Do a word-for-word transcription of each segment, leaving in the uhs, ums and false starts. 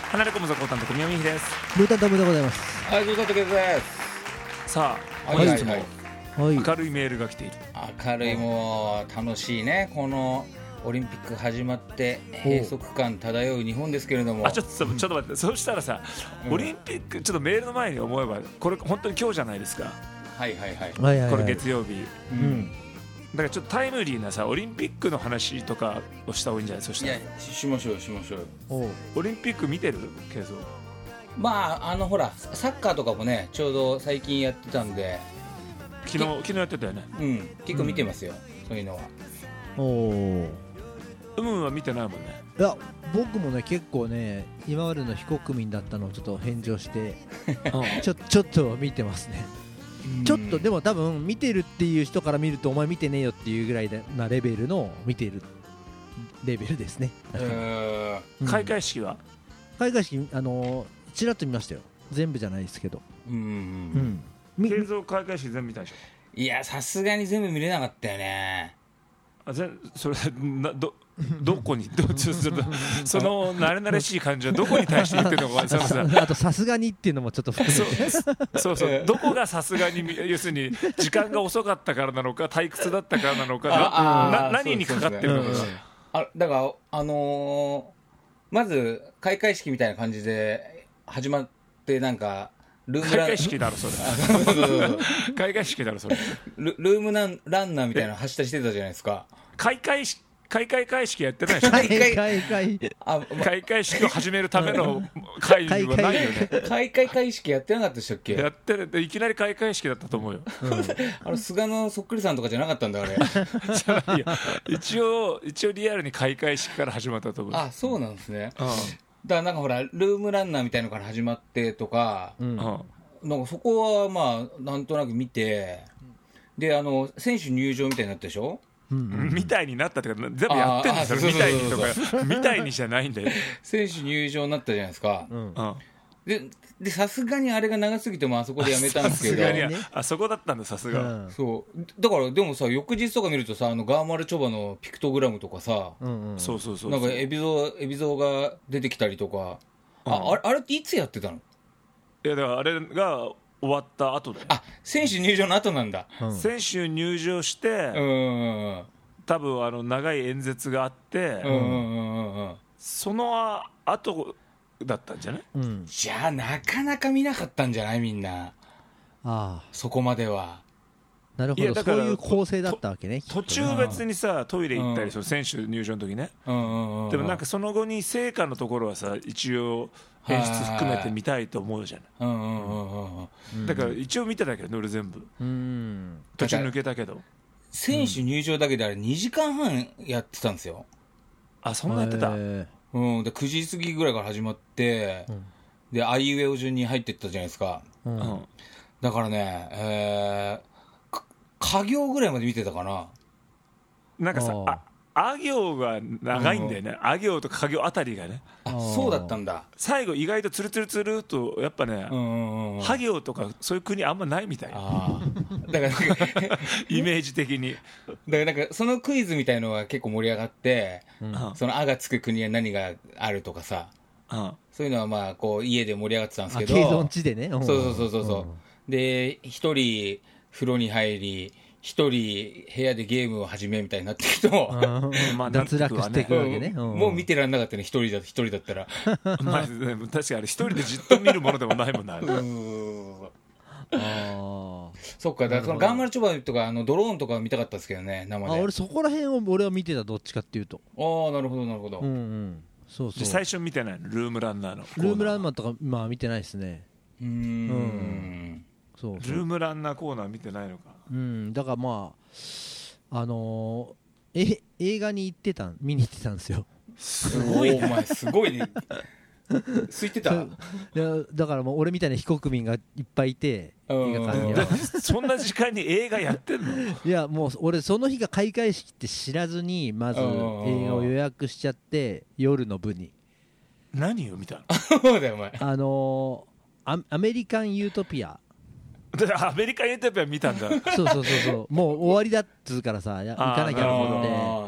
離れ込むぞコータンと小宮美です。 ルータンタムでございます。 はい、どうぞとけですさあ、 はい本日もはい。 明るいメールが来ている。 明るい、もう楽しいね、このオリンピック始まって閉塞感漂う日本ですけれども。 あ、ちょっとちょっと待って、そうしたらさ、 うんオリンピックちょっとメールの前に思えばこれ本当に今日じゃないですか。 はいはいはい、 はいはいはい。 これ月曜日。 ううんん。 だからちょっとタイムリーなさオリンピックの話とかをした方がいいんじゃない？そしいやたらししましょうしましょう。 おう。 オリンピック見てる？ケイゾー。 まああのほらサッカーとかもねちょうど最近やってたんで、 昨日昨日やってたよね。 うん結構見てますよ、そういうのは。 おお。 うむは見てないもんね。 いや、僕もね結構ね今までの非国民だったのをちょっと返上してうんちょちょっと見てますね。ちょっとでも多分見てるっていう人から見るとお前見てねえよっていうぐらいなレベルの見てるレベルですね。 えうん開会式は開会式あのーちらっと見ましたよ。全部じゃないですけど。 ー、うんううんん。みケイゾー開会式全部見たでしょ。 いやさすがに全部見れなかったよね。 あ、ぜそれなどどこにどちょちょっとその慣れ慣れしい感じはどこに対して言ってるのかそのさあとさすがにっていうのもちょっと含そめて。 うそうそうどこがさすがに要するに時間が遅かったからなのか退屈だったからなのかああなな何にかかってるのかそうがですねあだからあのー、まず開会式みたいな感じで始まってなんかルームラン開会式だろそれあそうそうそうそう開会式だろそれルルームランランナーみたいなの走ったりしてたじゃないですか。 開会式開会会式やってないでしょ開会開会あ、ま開会式を始めるための会議はないよね開会会式やってなかったでしたっけ？ やってるでいきなり開会式だったと思うよあの菅のそっくりさんとかじゃなかったんだあれ。 じゃないよ一応一応リアルに開会式から始まったと思う。 あ、そうなんですね。 うんだからなんかほらルームランナーみたいのから始まってとか、 うんうんなんかそこはまあなんとなく見て、であの選手入場みたいになったでしょ？ うんみたいになったってか全部やってんですよあーみたいにとそうそうそうかみたいにじゃないんだよ、 選手入場になったじゃないですか。 うんうん、 ででさすがにあれが長すぎてもあそこでやめたんですけどさすがにねあそこだったんださすが、 うんそうだからでもさ翌日とか見るとさあのガーマルチョバのピクトグラムとかさ、 うんうんそうそうそうなんかエビゾエビゾが出てきたりとか、 うんああれあれっていつやってたの？ いやだからあれが終わった後で、 あ選手入場の後なんだ。 うん選手入場して、 うんうん多分あの長い演説があって、 うんうんうんうんうん。 その後だったんじゃない？ うんじゃあなかなか見なかったんじゃないみんなあそこまでは。 あなるほど、 いやだからそういう構成だったわけね。 途中別にさトイレ行ったりその選手入場の時ね、 うんうんうん。 でもなんかその後に聖火のところはさ一応演出含めて見たいと思うじゃない。 うんうんうんうんうん。 だから一応見てたけどね俺全部うん途中抜けたけど。 選手入場だけであれにじかんはんやってたんですよ。 あそんなやってた、 へうん、でくじ過ぎぐらいから始まって、 うんであいうえお順に入ってったじゃないですか。 ーううんん、 だからね、えー、か家業ぐらいまで見てたかな。 なんかさあああ行が長いんだよね、あ行とか家行あたりがねああーそうだったんだ。 最後意外とツルツルツルとやっぱね、 うんうんうん。 は行とかそういう国あんまないみたいああ。だからなんかイメージ的に、 だからなんかそのクイズみたいのが結構盛り上がって、 うんうんその「あ」がつく国は何があるとかさ、 うんそういうのはまあこう家で盛り上がってたんですけど、 あ既存地でね。そうそうそうそうそうそう、で一人風呂に入り一人部屋でゲームを始めみたいになっていくと、 まあ脱落していくわけね。 うんもう見てらんなかったね、一人だ一人だったら。 まあ、でも確かにあれ一人でじっと見るものでもないもんなあれうんあそっか、だからそのガンマルチョバとかあのドローンとか見たかったですけどね、生ーあで。 俺そこら辺を俺は見てた、どっちかっていうと。 ああなるほどなるほど、 うんうんそうそう。 で最初見てないのルームランナーのコーナールームランマンとかまあ見てないですね。 うーんそうそうルームランナーコーナー見てないのか。 うんだからまああのーえ映画に行ってた見に行ってたんですよ。 すごいお前すごいね空いてた。 いやだからもう俺みたいな非国民がいっぱいいてうん映画館にだはそんな時間に映画やってんのいやもう俺その日が開会式って知らずにまず映画を予約しちゃって夜の部に何を見たのそうだよお前。 あのーアアメリカンユートピアだからアメリカンユートピア見たんだそうそうそうそうもう終わりだっつうからさや行かなきゃと思ってあ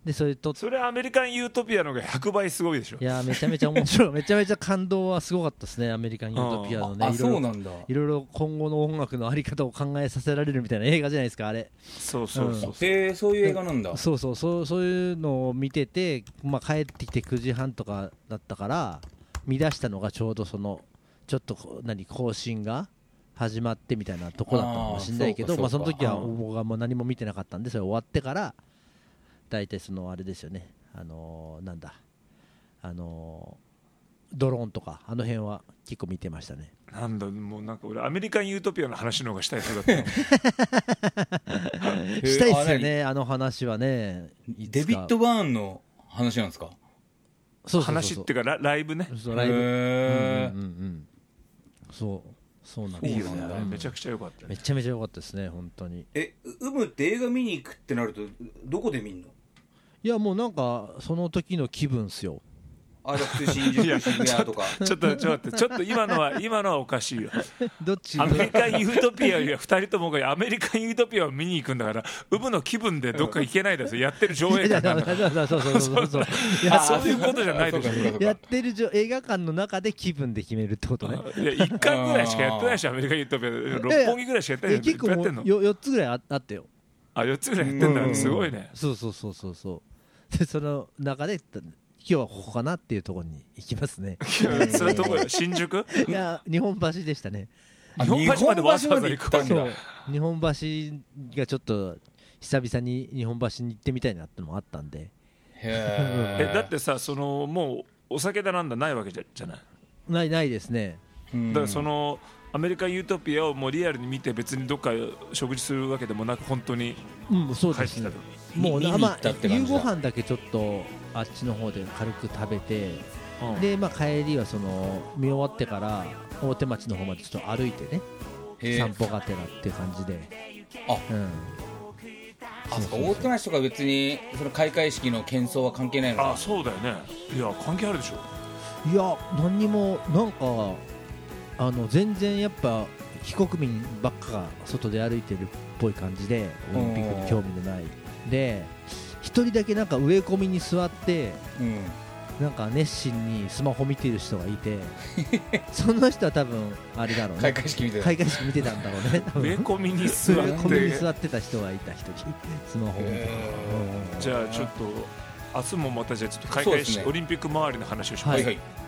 でそれとそれはアメリカンユートピアの方がひゃくばいすごいでしょ。 いやめちゃめちゃ面白いめちゃめちゃ感動はすごかったですね。アメリカンユートピアのね、 あ、 いろいろそうなんだ。 いろいろ今後の音楽のあり方を考えさせられるみたいな映画じゃないですかあれ。 そうそうそうそう、 へえ、そういう映画なんだ。 そうそうそうそういうのを見てて、まあ、帰ってきてくじはんとかだったから見出したのがちょうどそのちょっとこう何更新が始まってみたいなとこだったかもしれないけど、 あーまあ、その時はそうか僕はもう何も見てなかったんでそれ終わってから大体そのあれですよね、あのー、なんだあのー、ドローンとかあの辺は結構見てましたね。 なんだもうなんか俺アメリカンユートピアの話の方がしたい人だったのしたいっすよね、あの話はね。いつかデビッド・バーンの話なんですか？ そうそうそうそう話っていうかラライブね。 そうライブ、 へーうんうんうんそうそうなんですいいよそうなんだね、めちゃくちゃ良かったね。 めちゃめちゃ良かったですね本当に。 え、うむって映画見に行くってなるとどこで見んの？ いやもうなんかその時の気分っすよ。 あ、じゃあ普通新宿渋谷とか。 ちょっとちょっと待ってちょっと今のは今のはおかしいよ。 どっちアメリカンユートピアよりはふたりともがアメリカンユートピアを見に行くんだからウブの気分でどっか行けないですよ。やってる上映いや会なんだからそうそうそうそうそういやあそういうことじゃないでしょ。 そうかそうかそうかやってるじょ映画館の中で気分で決めるってことね。 いやいっかいぐらいしかやってないでしょアメリカンユートピア六本木ぐらいしかやってないでしょ。 え結構もいっぱいやってんのうよよっつぐらいああったよ。 あよっつぐらいやってんだ、 うんすごいね。 そうそうそうそうそうでその中で今日はここかなっていうところに行きますね。 それどこよ新宿いや日本橋でしたね。 あ日本橋までわざわざ行く日本橋まで行ったんだそう日本橋がちょっと久々に日本橋に行ってみたいなってのもあったんで。 へーえだってさそのもうお酒だなんだないわけじゃじゃない。 ないないですね。 うんだからそのアメリカンユートピアをもうリアルに見て別にどっか食事するわけでもなく本当にうんそうですね帰ってきたと。 もう見に行まあったって感じだ夕ご飯だけちょっとあっちの方で軽く食べて、 うんでまあ帰りはその見終わってから大手町の方までちょっと歩いてねへー散歩がてらっていう感じで、 あうん、 あ、そうか、大手町とか別にその開会式の喧騒は関係ないのか。 あそうだよね。いや関係あるでしょ。 いや何にもなんかあの全然やっぱ非国民ばっかが外で歩いてるっぽい感じでオリンピックに興味のないで一人だけなんか植え込みに座ってうん。 なんか熱心にスマホ見てる人がいてその人は多分あれだろうね開会式見てた。 開会式見てたんだろうね多分植え込みに座植え込みにって座ってた人がいた一人スマホを見てへーじゃあちょっと明日もまたじゃあちょっと開会式、 そうですねオリンピック周りの話をします。 はいはいはい。